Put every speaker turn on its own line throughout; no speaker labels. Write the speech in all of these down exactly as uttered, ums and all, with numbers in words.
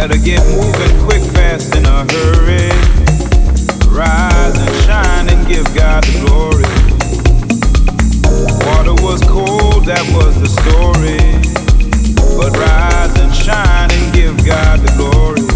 Better get moving quick, fast, in a hurry. Rise and shine and give God the glory. Water was cold, that was the story. But rise and shine and give God the glory.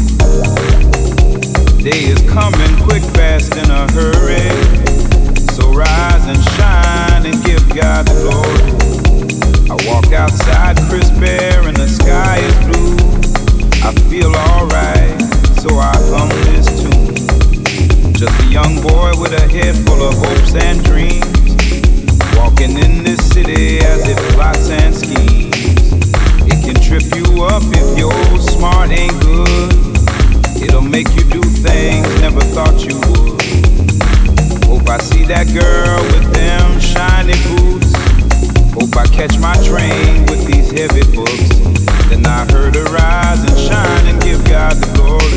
Day is coming quick, fast, in a hurry. So rise and shine and give God the glory. I walk outside, crisp air and the sky is blue. I feel alright, so I hum this tune. Just a young boy with a head full of hopes and dreams, walking in this city as it plots and schemes. It can trip you up if your smart ain't good. It'll make you do things never thought you would. Hope I see that girl with them shiny boots. Hope I catch my train with these heavy books. Then I heard her rise and shine and give God the glory.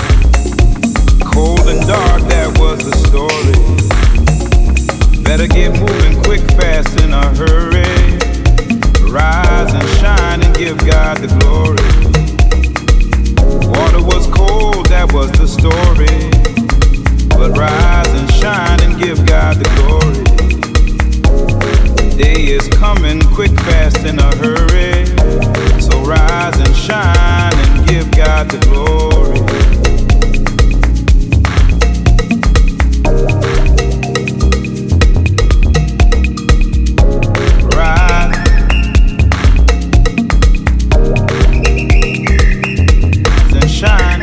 Cold and dark, that was the story. Better get moving quick, fast, in a hurry. Rise and shine and give God the glory. Water was cold, that was the story. But rise and shine and give God the glory. Day is coming quick, fast, in a hurry. So rise and shine and give God the glory. Rise and shine.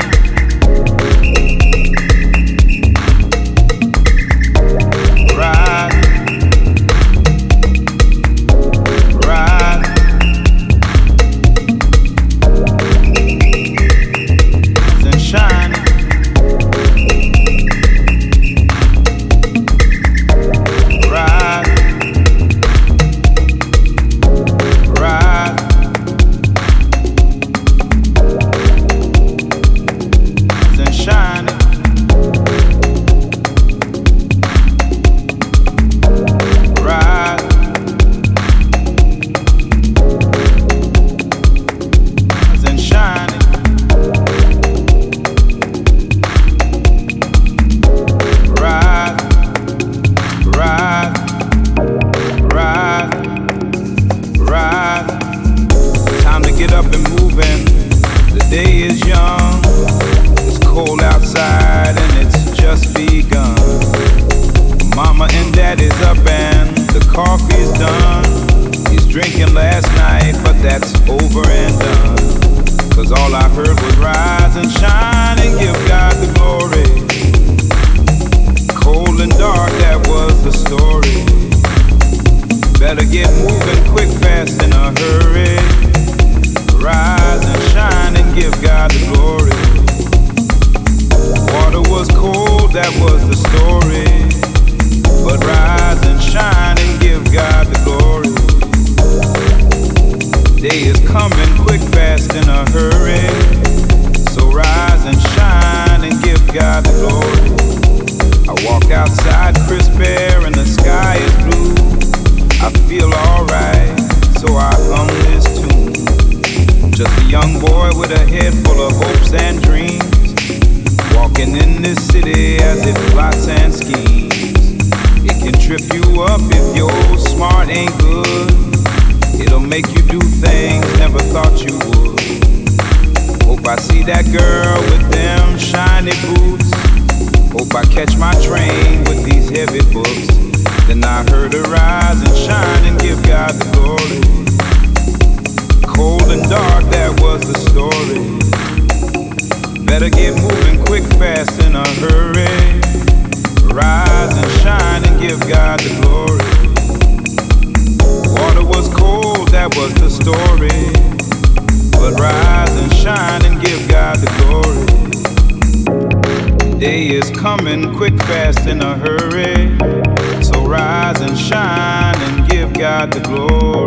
Quick, fast, in a hurry. So rise and shine and give God the glory.